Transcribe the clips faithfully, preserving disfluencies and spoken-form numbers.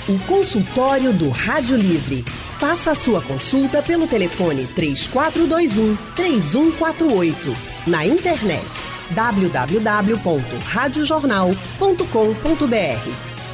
O consultório do Rádio Livre. Faça a sua consulta pelo telefone três quatro dois um, três um quatro oito. Na internet w w w ponto rádio jornal ponto com ponto b r.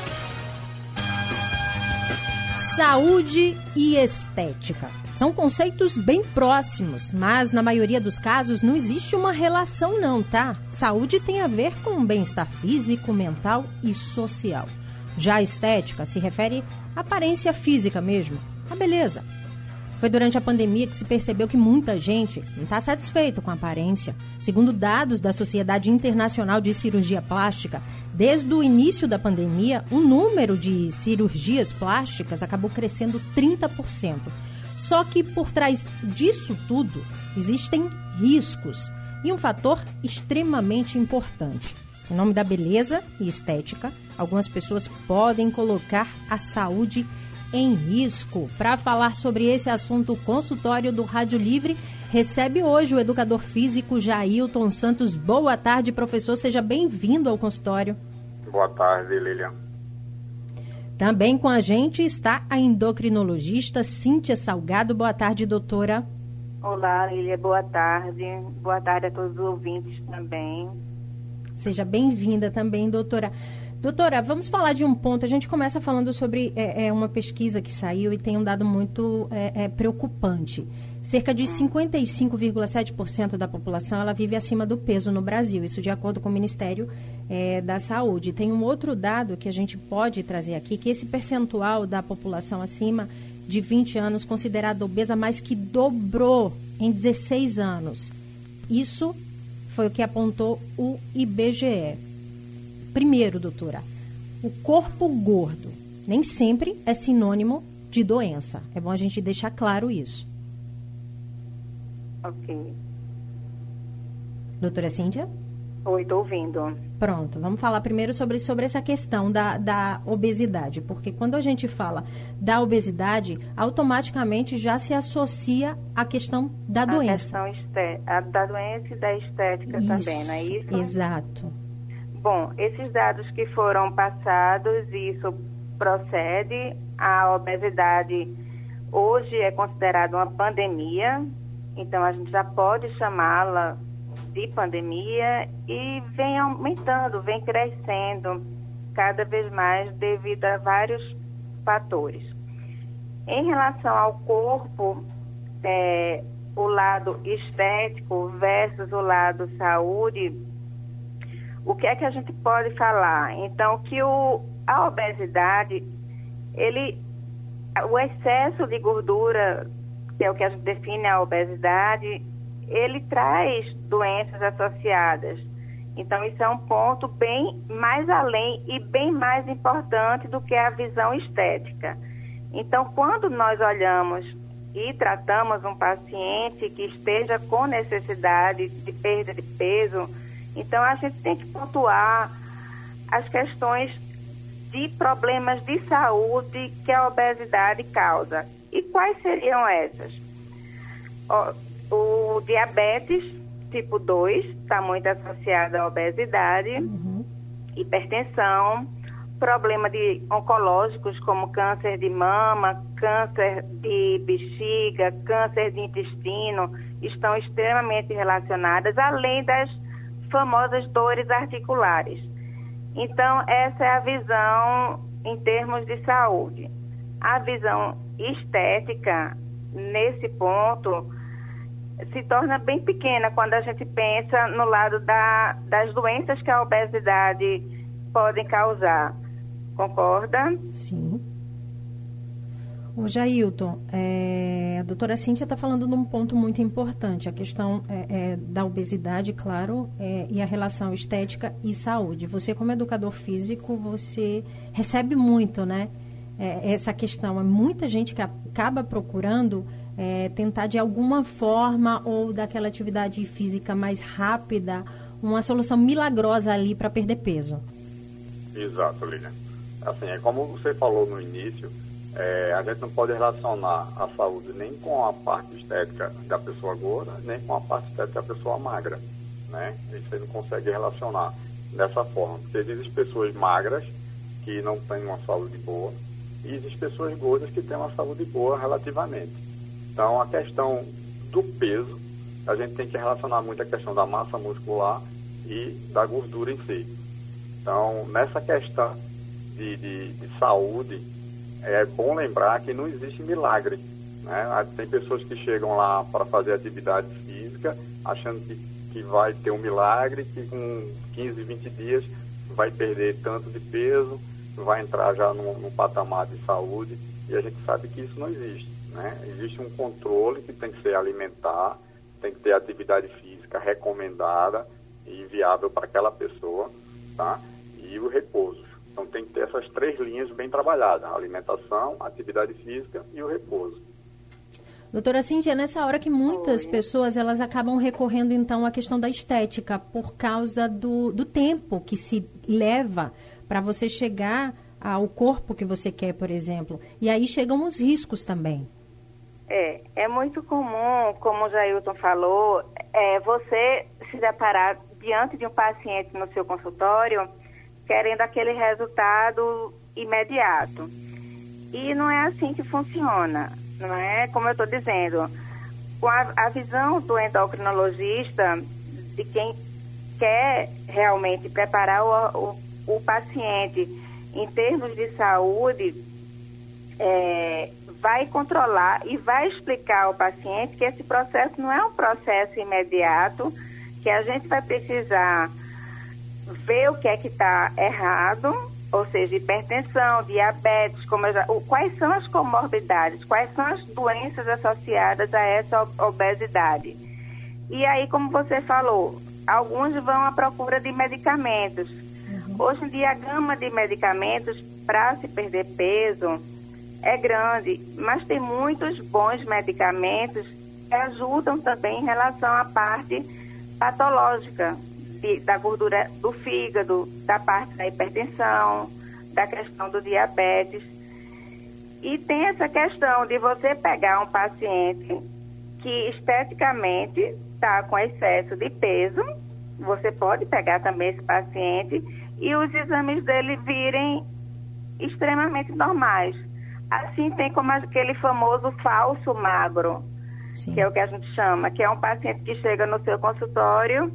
Saúde e estética. São conceitos bem próximos, mas na maioria dos casos não existe uma relação não, tá? Saúde tem a ver com bem-estar físico, mental e social. Já a estética se refere à aparência física mesmo, a beleza. Foi durante a pandemia que se percebeu que muita gente não está satisfeito com a aparência. Segundo dados da Sociedade Internacional de Cirurgia Plástica, desde o início da pandemia, o número de cirurgias plásticas acabou crescendo trinta por cento. Só que por trás disso tudo existem riscos e um fator extremamente importante. Em nome da beleza e estética, algumas pessoas podem colocar a saúde em risco. Para falar sobre esse assunto, o consultório do Rádio Livre recebe hoje o educador físico Jailton Santos. Boa tarde, professor. Seja bem-vindo ao consultório. Boa tarde, Lilian. Também com a gente está a endocrinologista Cíntia Salgado. Boa tarde, doutora. Olá, Lilian. Boa tarde. Boa tarde a todos os ouvintes também. Seja bem-vinda também, doutora. Doutora, vamos falar de um ponto. A gente começa falando sobre é, é, uma pesquisa que saiu e tem um dado muito é, é, preocupante. Cerca de cinquenta e cinco vírgula sete por cento da população ela vive acima do peso no Brasil. Isso de acordo com o Ministério é, da Saúde. Tem um outro dado que a gente pode trazer aqui, que esse percentual da população acima de vinte anos considerada obesa mais que dobrou em dezesseis anos. Isso foi o que apontou o I B G E. Primeiro, doutora, o corpo gordo nem sempre é sinônimo de doença. É bom a gente deixar claro isso. Ok. Doutora Cíntia? Oi, estou ouvindo. Pronto, vamos falar primeiro sobre, sobre essa questão da, da obesidade, porque quando a gente fala da obesidade, automaticamente já se associa à questão da doença. A questão esté- a da doença e da estética isso, também, não é isso? Exato. Bom, esses dados que foram passados, isso procede. A obesidade hoje é considerada uma pandemia, então a gente já pode chamá-la de pandemia e vem aumentando, vem crescendo cada vez mais devido a vários fatores. Em relação ao corpo, é, o lado estético versus o lado saúde, o que é que a gente pode falar? Então, que o, a obesidade, ele, o excesso de gordura, que é o que a gente define a obesidade, ele traz doenças associadas. Então, isso é um ponto bem mais além e bem mais importante do que a visão estética. Então, quando nós olhamos e tratamos um paciente que esteja com necessidade de perda de peso, então a gente tem que pontuar as questões de problemas de saúde que a obesidade causa. E quais seriam essas? O, o diabetes tipo dois está muito associado à obesidade, uhum. hipertensão, problema de oncológicos como câncer de mama, câncer de bexiga, câncer de intestino, estão extremamente relacionadas, além das famosas dores articulares. Então, essa é a visão em termos de saúde. A visão estética, nesse ponto, se torna bem pequena quando a gente pensa no lado da, das doenças que a obesidade pode causar. Concorda? Sim. O Jailton, é, a doutora Cíntia está falando de um ponto muito importante, a questão é, é, da obesidade, claro, é, e a relação estética e saúde. Você, como educador físico, você recebe muito, né? É, essa questão, é muita gente que acaba procurando é, tentar de alguma forma ou daquela atividade física mais rápida, uma solução milagrosa ali para perder peso. Exato, Lilian. Assim, é como você falou no início, É, a gente não pode relacionar a saúde nem com a parte estética da pessoa gorda, nem com a parte estética da pessoa magra, né? Isso você não consegue relacionar dessa forma, porque existem pessoas magras que não têm uma saúde boa e existem pessoas gordas que têm uma saúde boa relativamente. Então, a questão do peso, a gente tem que relacionar muito a questão da massa muscular e da gordura em si. Então, nessa questão de, de, de saúde, é bom lembrar que não existe milagre, né? Tem pessoas que chegam lá para fazer atividade física achando que, que vai ter um milagre, que com quinze, vinte dias vai perder tanto de peso, vai entrar já num, num patamar de saúde, e a gente sabe que isso não existe, né? Existe um controle que tem que ser alimentar, tem que ter atividade física recomendada e viável para aquela pessoa, tá? E o repouso. Então tem que ter essas três linhas bem trabalhadas: a alimentação, a atividade física e o repouso. Doutora Cíntia, nessa hora que muitas Oi. pessoas elas acabam recorrendo então à questão da estética por causa do, do tempo que se leva para você chegar ao corpo que você quer, por exemplo. E aí chegam os riscos também. É, é muito comum, como o Jailton falou, é, você se deparar diante de um paciente no seu consultório querendo aquele resultado imediato. E não é assim que funciona, não é? Como eu estou dizendo, com a, a visão do endocrinologista, de quem quer realmente preparar o, o, o paciente em termos de saúde, é, vai controlar e vai explicar ao paciente que esse processo não é um processo imediato, que a gente vai precisar ver o que é que está errado, ou seja, hipertensão, diabetes, como eu já, o, quais são as comorbidades, quais são as doenças associadas a essa obesidade. E aí, como você falou, alguns vão à procura de medicamentos. Uhum. Hoje em dia, a gama de medicamentos para se perder peso é grande, mas tem muitos bons medicamentos que ajudam também em relação à parte patológica de, da gordura do fígado, da parte da hipertensão, da questão do diabetes. E tem essa questão de você pegar um paciente que esteticamente está com excesso de peso, você pode pegar também esse paciente e os exames dele virem extremamente normais. Assim tem como aquele famoso falso magro, Sim. que é o que a gente chama, que é um paciente que chega no seu consultório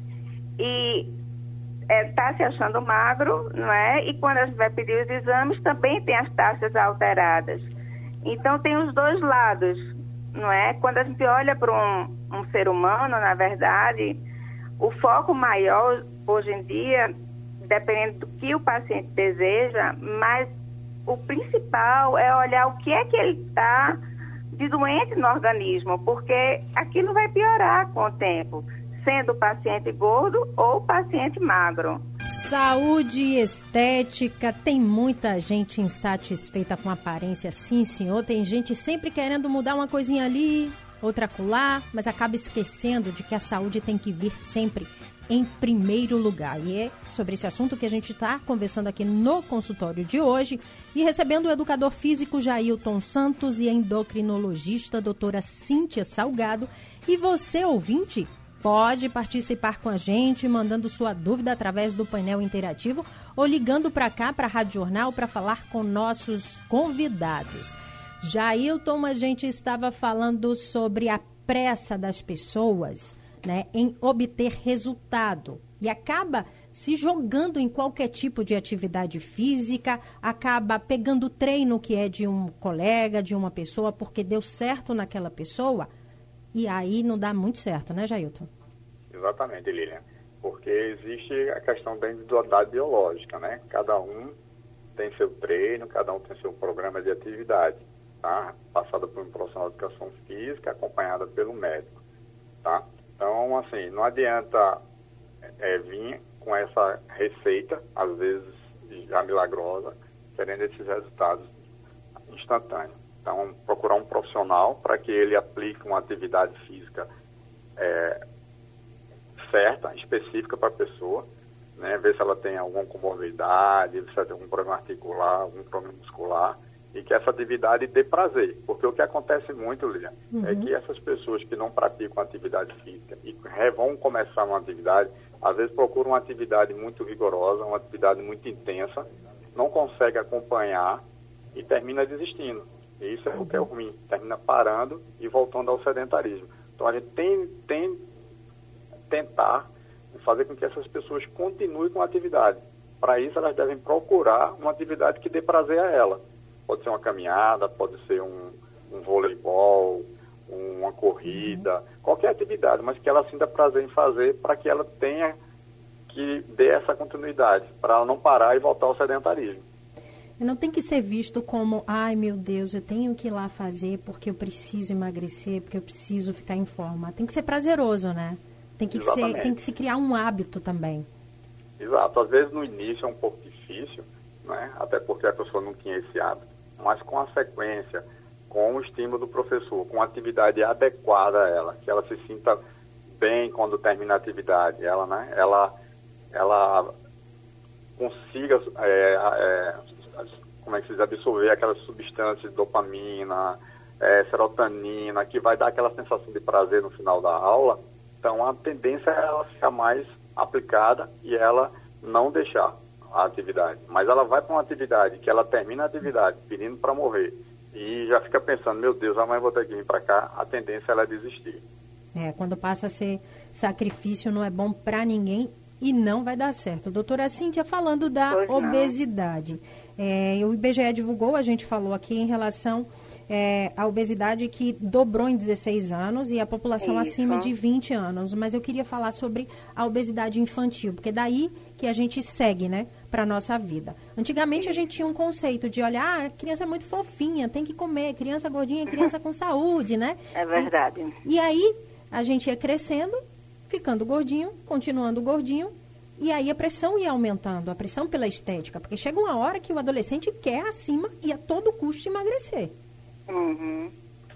e está é, se achando magro, não é? E quando a gente vai pedir os exames, também tem as taxas alteradas. Então tem os dois lados, não é? Quando a gente olha para um, um ser humano, na verdade, o foco maior hoje em dia, dependendo do que o paciente deseja, mas o principal é olhar o que é que ele está de doente no organismo, porque aquilo vai piorar com o tempo, sendo o paciente gordo ou o paciente magro. Saúde e estética, tem muita gente insatisfeita com a aparência, sim, senhor. Tem gente sempre querendo mudar uma coisinha ali, outra acolá, mas acaba esquecendo de que a saúde tem que vir sempre em primeiro lugar. E é sobre esse assunto que a gente está conversando aqui no consultório de hoje e recebendo o educador físico Jailton Santos e a endocrinologista doutora Cíntia Salgado. E você, ouvinte, pode participar com a gente, mandando sua dúvida através do painel interativo ou ligando para cá, para a Rádio Jornal, para falar com nossos convidados. Jailton, a gente estava falando sobre a pressa das pessoas, né, em obter resultado e acaba se jogando em qualquer tipo de atividade física, acaba pegando o treino que é de um colega, de uma pessoa, porque deu certo naquela pessoa, e aí não dá muito certo, né, Jailton? Exatamente, Lilian, porque existe a questão da individualidade biológica, né? Cada um tem seu treino, cada um tem seu programa de atividade, tá? Passado por um profissional de educação física, acompanhada pelo médico, tá? Então, assim, não adianta é, vir com essa receita, às vezes já milagrosa, querendo esses resultados instantâneos. Então, procurar um profissional para que ele aplique uma atividade física é, certa, específica para a pessoa, né? Ver se ela tem alguma comorbidade, se ela tem algum problema articular, algum problema muscular, e que essa atividade dê prazer. Porque o que acontece muito, Lilian, uhum. é que essas pessoas que não praticam atividade física e vão começar uma atividade, às vezes procuram uma atividade muito rigorosa, uma atividade muito intensa, não consegue acompanhar e termina desistindo. E isso é o que é ruim, termina parando e voltando ao sedentarismo. Então a gente tem, tem tentar fazer com que essas pessoas continuem com a atividade. Para isso elas devem procurar uma atividade que dê prazer a ela. Pode ser uma caminhada, pode ser um, um voleibol, uma corrida, qualquer atividade, mas que ela sinta prazer em fazer para que ela tenha que dê essa continuidade, para ela não parar e voltar ao sedentarismo. Não tem que ser visto como, ai meu Deus, eu tenho que ir lá fazer porque eu preciso emagrecer, porque eu preciso ficar em forma. Tem que ser prazeroso, né? Tem que, ser, tem que se criar um hábito também. Exato. Às vezes no início é um pouco difícil, né? Até porque a pessoa não tinha esse hábito. Mas com a sequência, com o estímulo do professor, com a atividade adequada a ela, que ela se sinta bem quando termina a atividade, ela, né? ela, ela consiga é, é, como é que se diz, absorver aquelas substâncias de dopamina, é, serotonina, que vai dar aquela sensação de prazer no final da aula. Então, a tendência é ela ficar mais aplicada e ela não deixar a atividade. Mas ela vai para uma atividade que ela termina a atividade pedindo para morrer e já fica pensando, meu Deus, amanhã vou ter que vir para cá, a tendência é ela desistir. É, quando passa a ser sacrifício, não é bom para ninguém e não vai dar certo. Doutora Cíntia, falando da pois obesidade. É, o I B G E divulgou, a gente falou aqui em relação É, a obesidade que dobrou em dezesseis anos e a população Isso. acima de vinte anos. Mas eu queria falar sobre a obesidade infantil, porque é daí que a gente segue, né, para a nossa vida. Antigamente a gente tinha um conceito de olhar, ah, a criança é muito fofinha, tem que comer, criança gordinha é criança com saúde, né? É verdade. E, e aí a gente ia crescendo, ficando gordinho, continuando gordinho, e aí a pressão ia aumentando, a pressão pela estética, porque chega uma hora que o adolescente quer acima e a todo custo emagrecer. Uhum.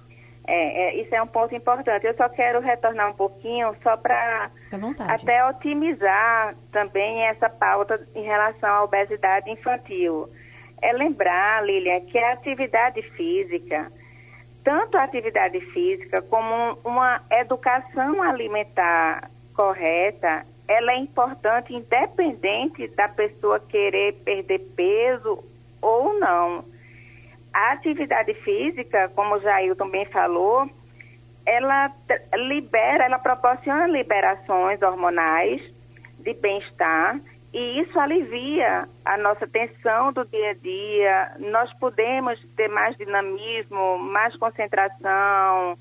É, é, isso é um ponto importante. Eu só quero retornar um pouquinho só para até otimizar também essa pauta em relação à obesidade infantil. É lembrar, Lilian, que a atividade física, tanto a atividade física como uma educação alimentar correta, ela é importante independente da pessoa querer perder peso ou não. A atividade física, como o Jair também falou, ela libera, ela proporciona liberações hormonais de bem-estar e isso alivia a nossa tensão do dia a dia. Nós podemos ter mais dinamismo, mais concentração,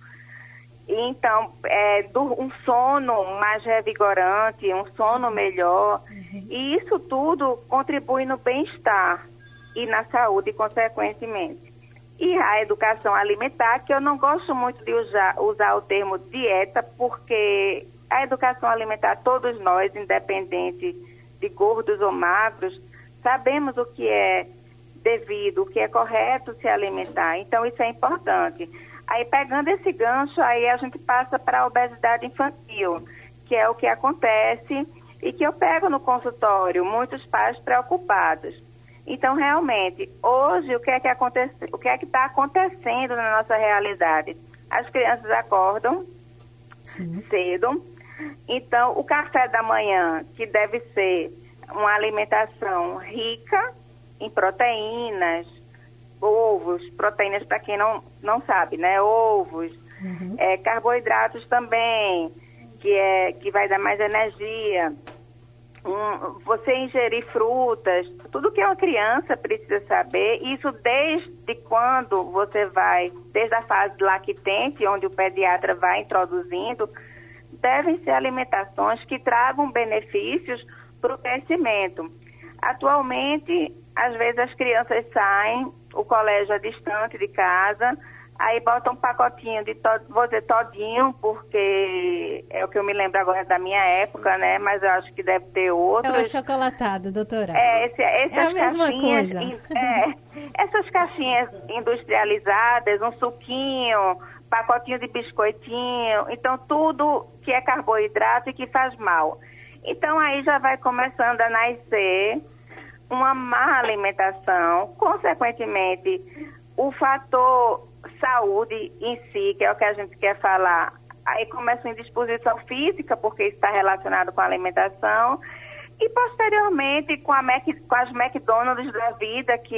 então é, um sono mais revigorante, um sono melhor. Uhum. E isso tudo contribui no bem-estar e na saúde, consequentemente. E a educação alimentar, que eu não gosto muito de usar, usar o termo dieta, porque a educação alimentar, todos nós, independente de gordos ou magros, sabemos o que é devido, o que é correto se alimentar. Então, isso é importante. Aí, pegando esse gancho, aí a gente passa para a obesidade infantil, que é o que acontece e que eu pego no consultório, muitos pais preocupados. Então, realmente, hoje, o que é que acontece, o que é que está acontecendo na nossa realidade? As crianças acordam Sim. cedo, então o café da manhã, que deve ser uma alimentação rica em proteínas, ovos, proteínas para quem não, não sabe, né? Ovos, uhum. é, carboidratos também, que, é, que vai dar mais energia. Um, você ingerir frutas, tudo que uma criança precisa saber, isso desde quando você vai, desde a fase lactente, onde o pediatra vai introduzindo, devem ser alimentações que tragam benefícios para o crescimento. Atualmente, às vezes as crianças saem, o colégio é distante de casa, aí botam um pacotinho de, to, vou dizer todinho, porque é o que eu me lembro agora da minha época, né? Mas eu acho que deve ter outros. É o achocolatado, doutora. É, esse, essas é a mesma caixinhas, coisa. É, essas caixinhas industrializadas, um suquinho, pacotinho de biscoitinho, então tudo que é carboidrato e que faz mal. Então aí já vai começando a nascer uma má alimentação, consequentemente o fator saúde em si, que é o que a gente quer falar, aí começa uma indisposição física, porque isso está relacionado com a alimentação, e posteriormente com, a Mac, com as McDonald's da vida, que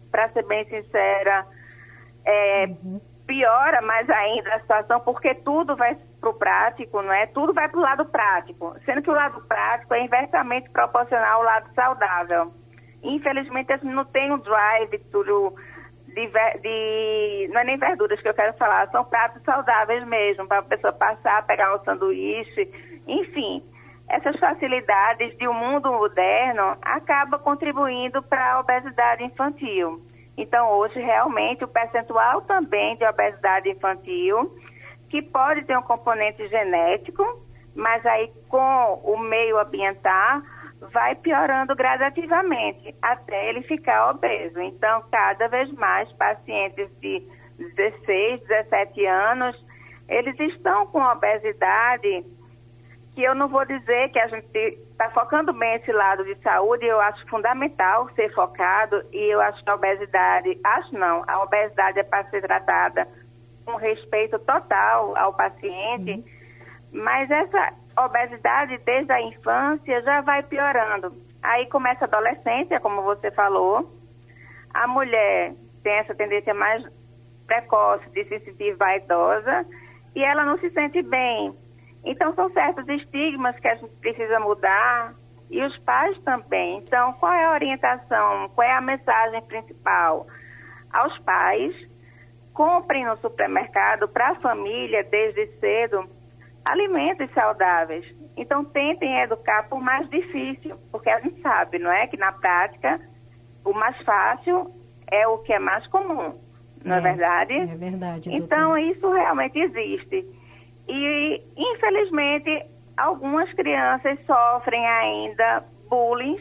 para ser bem sincera, é, uhum. piora mais ainda a situação, porque tudo vai para o prático, não é? Tudo vai para o lado prático, sendo que o lado prático é inversamente proporcional ao lado saudável. Infelizmente, a gente não tem um drive tudo de, de... Não é nem verduras que eu quero falar, são pratos saudáveis mesmo, para a pessoa passar, pegar o sanduíche, enfim. Essas facilidades de um mundo moderno acabam contribuindo para a obesidade infantil. Então, hoje, realmente, o percentual também de obesidade infantil, que pode ter um componente genético, mas aí com o meio ambiental, vai piorando gradativamente, até ele ficar obeso. Então, cada vez mais pacientes de dezesseis, dezessete anos, eles estão com obesidade, que eu não vou dizer que a gente está focando bem esse lado de saúde, eu acho fundamental ser focado, e eu acho que a obesidade, acho não, a obesidade é para ser tratada com respeito total ao paciente, uhum. mas essa obesidade desde a infância já vai piorando. Aí começa a adolescência, como você falou, a mulher tem essa tendência mais precoce de se sentir vaidosa e ela não se sente bem. Então, são certos estigmas que a gente precisa mudar e os pais também. Então, qual é a orientação? Qual é a mensagem principal? Aos pais, comprem no supermercado para a família, desde cedo, alimentos saudáveis. Então, tentem educar por mais difícil, porque a gente sabe, não é? Que na prática, o mais fácil é o que é mais comum, não é, é verdade? É verdade. Então, doutor. Isso realmente existe. E, infelizmente, algumas crianças sofrem ainda bullying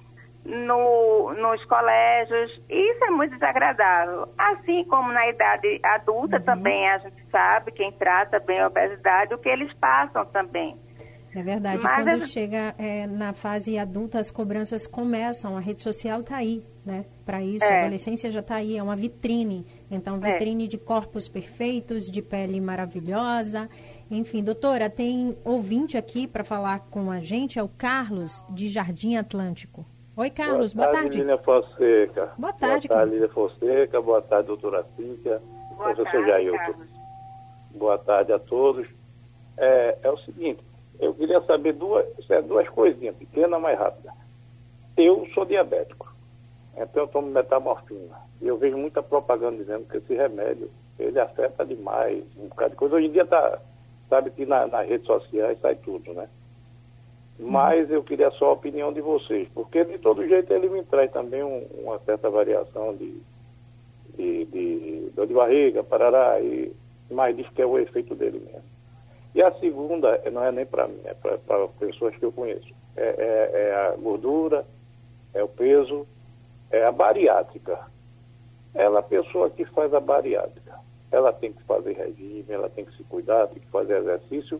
no, nos colégios, e isso é muito desagradável. Assim como na idade adulta uhum. também a gente sabe, quem trata bem a obesidade, o que eles passam também. É verdade. Mas quando a... chega é, na fase adulta, as cobranças começam, a rede social está aí, né? Para isso, é. A adolescência já está aí, é uma vitrine. Então, vitrine é. de corpos perfeitos, de pele maravilhosa. Enfim, doutora, tem ouvinte aqui para falar com a gente, é o Carlos, de Jardim Atlântico. Oi, Carlos, boa, boa tarde. Lília Fonseca. Boa tarde, Boa tarde, Lília Fonseca. Boa tarde, doutora Cíntia. Boa professor tarde, Jailton. Carlos. Boa tarde a todos. É, é o seguinte, eu queria saber duas, duas coisinhas pequenas, mais rápidas. Eu sou diabético, então eu tomo metamorfina. E eu vejo muita propaganda dizendo que esse remédio, ele afeta demais, um bocado de coisa. Hoje em dia tá, sabe que na, nas redes sociais sai tudo, né? Mas eu queria só a opinião de vocês, porque de todo jeito ele me traz também um, uma certa variação de, de, de dor de barriga, parará, e, mas diz que é o efeito dele mesmo. E a segunda, não é nem para mim, é para pessoas que eu conheço. É, é, é a gordura, é o peso, é a bariátrica. Ela, a pessoa que faz a bariátrica, ela tem que fazer regime, ela tem que se cuidar, tem que fazer exercício,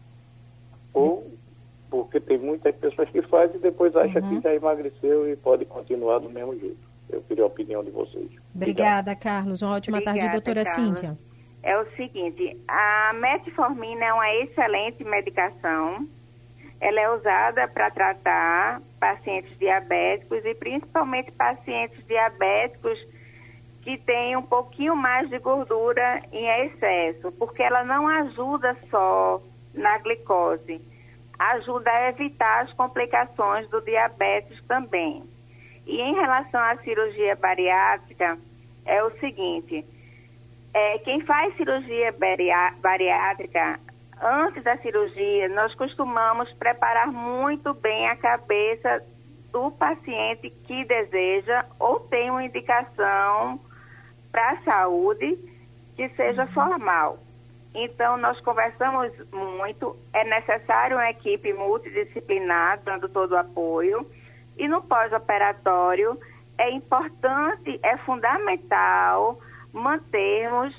ou porque tem muitas pessoas que fazem e depois acham uhum. que já emagreceu e pode continuar do mesmo jeito. Eu queria a opinião de vocês. Obrigada, Carlos. Uma ótima Obrigada, tarde, doutora Carlos. Cíntia. É o seguinte, a metformina é uma excelente medicação. Ela é usada para tratar pacientes diabéticos e principalmente pacientes diabéticos que têm um pouquinho mais de gordura em excesso, porque ela não ajuda só na glicose, ajuda a evitar as complicações do diabetes também. E em relação à cirurgia bariátrica, é o seguinte, é, quem faz cirurgia bariátrica, antes da cirurgia, nós costumamos preparar muito bem a cabeça do paciente que deseja ou tem uma indicação para a saúde que seja formal. Então, nós conversamos muito, é necessário uma equipe multidisciplinar, dando todo o apoio, e no pós-operatório é importante, é fundamental mantermos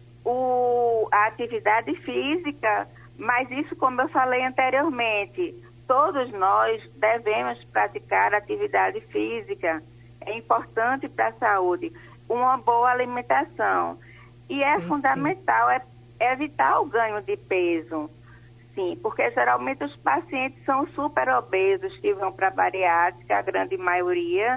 o, a atividade física, mas isso, como eu falei anteriormente, todos nós devemos praticar atividade física, é importante para a saúde, uma boa alimentação, e é fundamental, é evitar o ganho de peso, sim, porque geralmente os pacientes são super obesos que vão para a bariátrica, a grande maioria,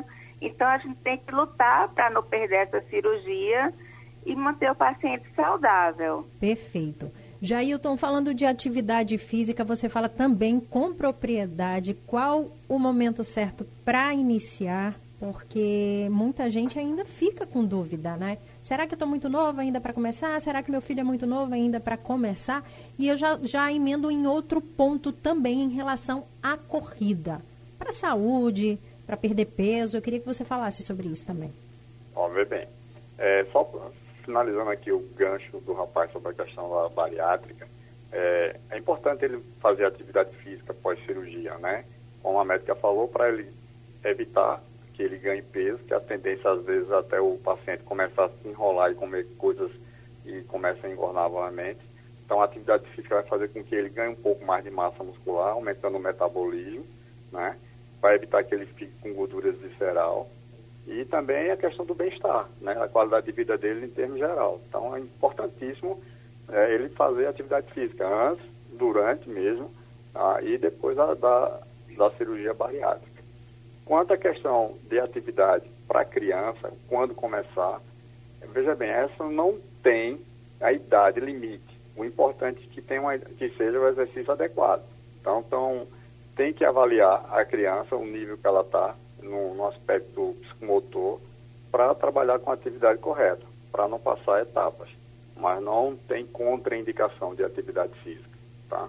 Então, a gente tem que lutar para não perder essa cirurgia e manter o paciente saudável. Perfeito. Jailton, falando de atividade física, você fala também com propriedade qual o momento certo para iniciar, porque muita gente ainda fica com dúvida, né? Será que eu estou muito nova ainda para começar? Será que meu filho é muito novo ainda para começar? E eu já, já emendo em outro ponto também em relação à corrida. Para a saúde, para perder peso, eu queria que você falasse sobre isso também. Ó, vê bem, é, só finalizando aqui o gancho do rapaz sobre a questão da bariátrica, é, é importante ele fazer atividade física pós-cirurgia, né? Como a médica falou, para ele evitar que ele ganhe peso, que a tendência às vezes até o paciente começar a se enrolar e comer coisas e começa a engordar novamente. Então a atividade física vai fazer com que ele ganhe um pouco mais de massa muscular, aumentando o metabolismo, né? Vai evitar que ele fique com gorduras visceral. E também a questão do bem-estar, né? A qualidade de vida dele em termos geral. Então é importantíssimo é, ele fazer atividade física antes, durante mesmo, tá? E depois da, da, da cirurgia bariátrica. Quanto à questão de atividade para criança, quando começar, veja bem, essa não tem a idade limite. O importante é que, tenha uma, que seja o exercício adequado. Então, então, tem que avaliar a criança, o nível que ela está no, no aspecto psicomotor, para trabalhar com a atividade correta, para não passar etapas. Mas não tem contraindicação de atividade física, tá?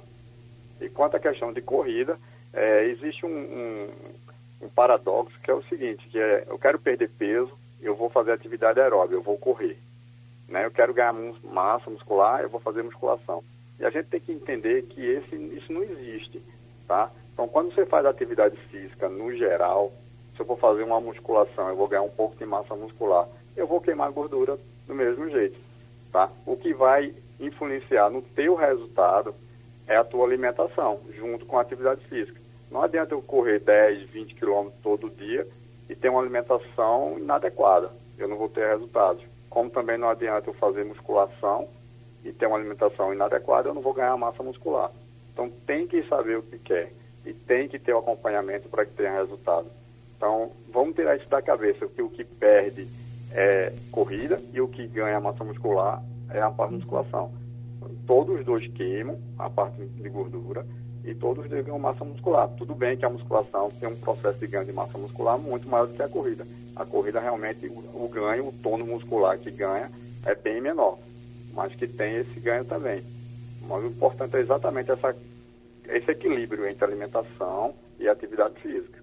E quanto à questão de corrida, é, existe um... um um paradoxo, que é o seguinte, que é, eu quero perder peso, eu vou fazer atividade aeróbica, eu vou correr, né? Eu quero ganhar massa muscular, eu vou fazer musculação. E a gente tem que entender que esse, isso não existe, tá? Então, quando você faz atividade física, no geral, se eu for fazer uma musculação, eu vou ganhar um pouco de massa muscular, eu vou queimar gordura do mesmo jeito, tá? O que vai influenciar no teu resultado é a tua alimentação, junto com a atividade física. Não adianta eu correr dez, vinte quilômetros todo dia e ter uma alimentação inadequada. Eu não vou ter resultados. Como também não adianta eu fazer musculação e ter uma alimentação inadequada, eu não vou ganhar massa muscular. Então tem que saber o que quer e tem que ter o acompanhamento para que tenha resultado. Então vamos tirar isso da cabeça, que o que perde é corrida e o que ganha massa muscular é a parte de musculação. Todos os dois queimam a parte de gordura e todos ganham massa muscular. Tudo bem que a musculação tem um processo de ganho de massa muscular muito maior do que a corrida. A corrida realmente, o, o ganho, o tônus muscular que ganha é bem menor, mas que tem esse ganho também. Mas o importante é exatamente essa, esse equilíbrio entre alimentação e atividade física.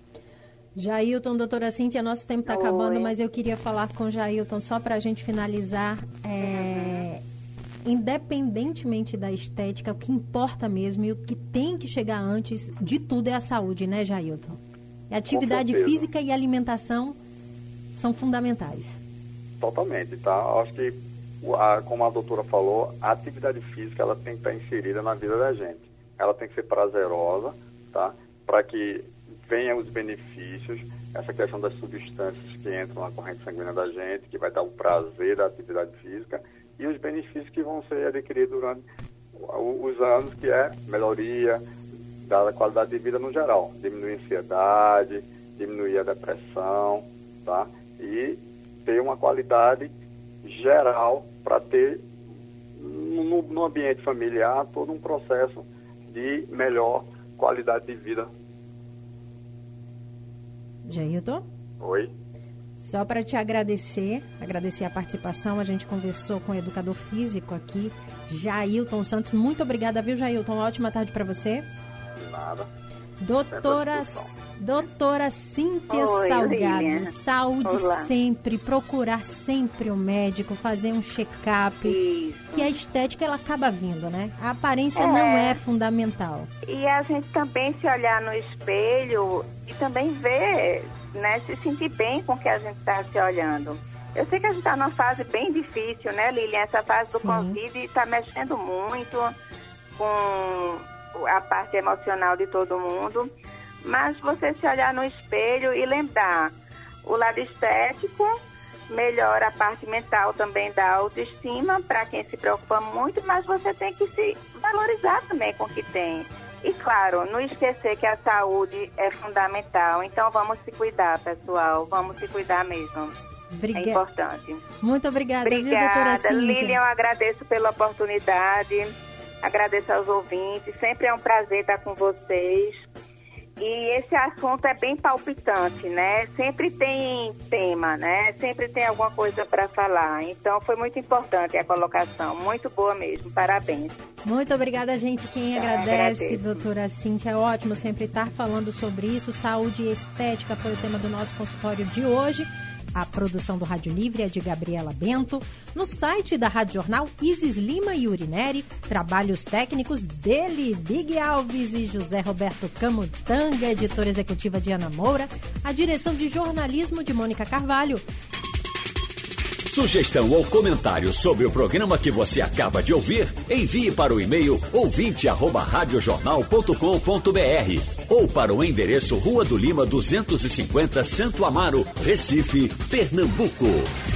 Jailton, doutora Cíntia, nosso tempo está acabando, mas eu queria falar com o Jailton só para a gente finalizar. É... Independentemente da estética, o que importa mesmo e o que tem que chegar antes de tudo é a saúde, né, Jailton? A atividade física e a alimentação são fundamentais. Totalmente, tá? Acho que, a, como a doutora falou, a atividade física ela tem que estar inserida na vida da gente. Ela tem que ser prazerosa, tá? Para que venham os benefícios, essa questão das substâncias que entram na corrente sanguínea da gente, que vai dar o prazer da atividade física, e os benefícios que vão ser adquiridos durante os anos, que é melhoria da qualidade de vida no geral, diminuir a ansiedade, diminuir a depressão, tá? E ter uma qualidade geral para ter no, no ambiente familiar todo um processo de melhor qualidade de vida. Jailton? Oi? Só para te agradecer, agradecer a participação, a gente conversou com o educador físico aqui, Jailton Santos. Muito obrigada, viu, Jailton? Uma ótima tarde para você. De nada. Doutora, doutora Cíntia Oi, Salgado, Lilian. saúde Olá. sempre, procurar sempre o médico, fazer um check-up, que a estética ela acaba vindo, né? A aparência É. não é fundamental. E a gente também se olhar no espelho e também ver, né, se sentir bem com o que a gente está se olhando. Eu sei que a gente está numa fase bem difícil, né, Lilian? Essa fase do Sim. Covid está mexendo muito com a parte emocional de todo mundo. Mas você se olhar no espelho e lembrar, o lado estético melhora a parte mental também da autoestima, para quem se preocupa muito, mas você tem que se valorizar também com o que tem. E, claro, não esquecer que a saúde é fundamental. Então, vamos se cuidar, pessoal. Vamos se cuidar mesmo. Obrigada. É importante. Muito obrigada, obrigada. Viu, doutora Cíntia? Lilian, eu agradeço pela oportunidade. Agradeço aos ouvintes. Sempre é um prazer estar com vocês. E esse assunto é bem palpitante, né? Sempre tem tema, né? Sempre tem alguma coisa para falar. Então, foi muito importante a colocação. Muito boa mesmo. Parabéns. Muito obrigada, gente. Quem Eu agradece, agradeço. doutora Cíntia. É ótimo sempre estar falando sobre isso. Saúde e estética foi o tema do nosso consultório de hoje. A produção do Rádio Livre é de Gabriela Bento. No site da Rádio Jornal, Isis Lima e Urineri. Trabalhos técnicos dele, Big Alves e José Roberto Camutanga, editora executiva de Ana Moura. A direção de jornalismo de Mônica Carvalho. Sugestão ou comentário sobre o programa que você acaba de ouvir, envie para o e-mail ouvinte arroba radiojornal ponto com ponto br ou para o endereço Rua do Lima duzentos e cinquenta, Santo Amaro, Recife, Pernambuco.